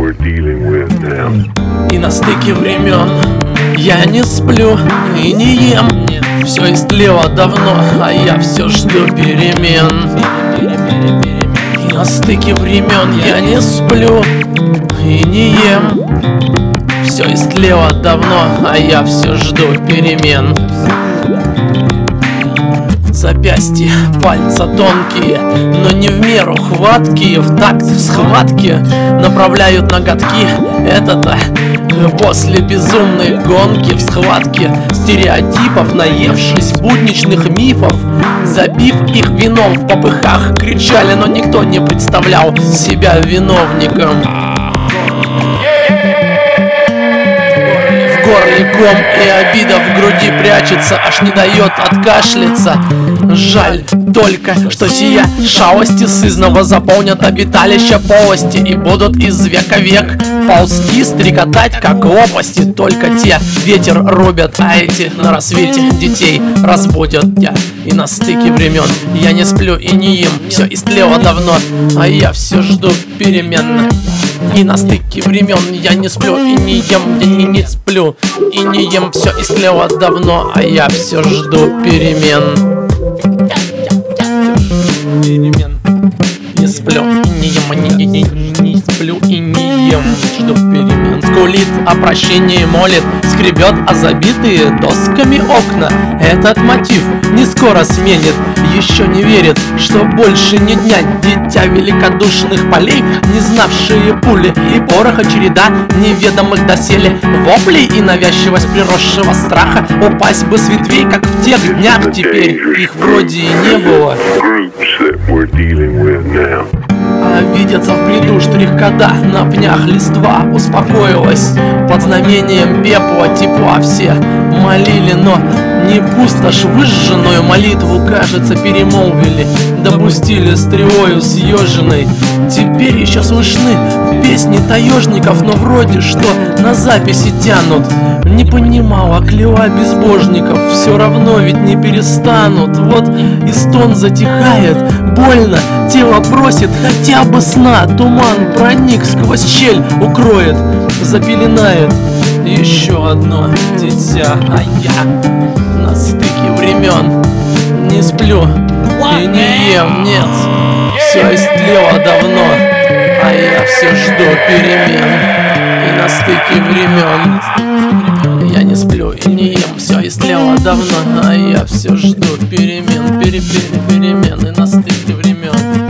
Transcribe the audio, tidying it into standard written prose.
we're dealing with now. И на стыке времен я не сплю и не ем. Все истлело давно, а я все жду перемен. И на стыке времен я не сплю и не ем. Все истлело давно, а я все жду перемен. Запястья, пальца тонкие, но не в меру хваткие. В такт схватки направляют ноготки. Это-то после безумной гонки в схватке стереотипов, наевшись будничных мифов, забив их вином в попыхах, кричали, но никто не представлял себя виновником. В горле ком и обида в груди прячется, аж не дает откашляться. Жаль только, что сия шалости сызнова заполнят обиталища полости и будут из века век ползти, стрекотать, как лопасти. Только те ветер рубят, а эти на рассвете детей разбудят. Я и на стыке времен я не сплю и не ем. Все истлело давно, а я все жду перемен. И на стыке времен я не сплю и не ем. Я не сплю и не ем. Все истлело давно, а я все жду перемен. Не сплю и не ем, не сплю и не ем, жду перемен. Скулит о прощении, молит, скребет о забитые досками окна. Этот мотив не скоро сменит, еще не верит, что больше ни дня. Дитя великодушных полей, не знавшие пули и пороха, череда неведомых доселе воплей и навязчивость приросшего страха. Упасть бы с ветвей, как в тех днях, теперь их вроде и не было. А видятся в бреду штрих-кода на пнях листва. Успокоилась под знамением пепла тепла. Все молили, но не пустошь выжженную молитву, кажется, перемолвили, допустили стрелою съеженной. Теперь еще слышны песни таежников, но вроде что на записи тянут. Не понимала, кляла безбожников, все равно ведь не перестанут. Вот и стон затихает, больно, тело просит хотя бы сна. Туман проник сквозь щель, укроет, запеленает еще одно дитя. А я на стыке времен не сплю и не ем, нет. Все истлело давно, а я все жду перемен. И на стыке времен я не сплю и не ем. Все истлело давно, а я все жду перемен. Перемен и на стыке времен.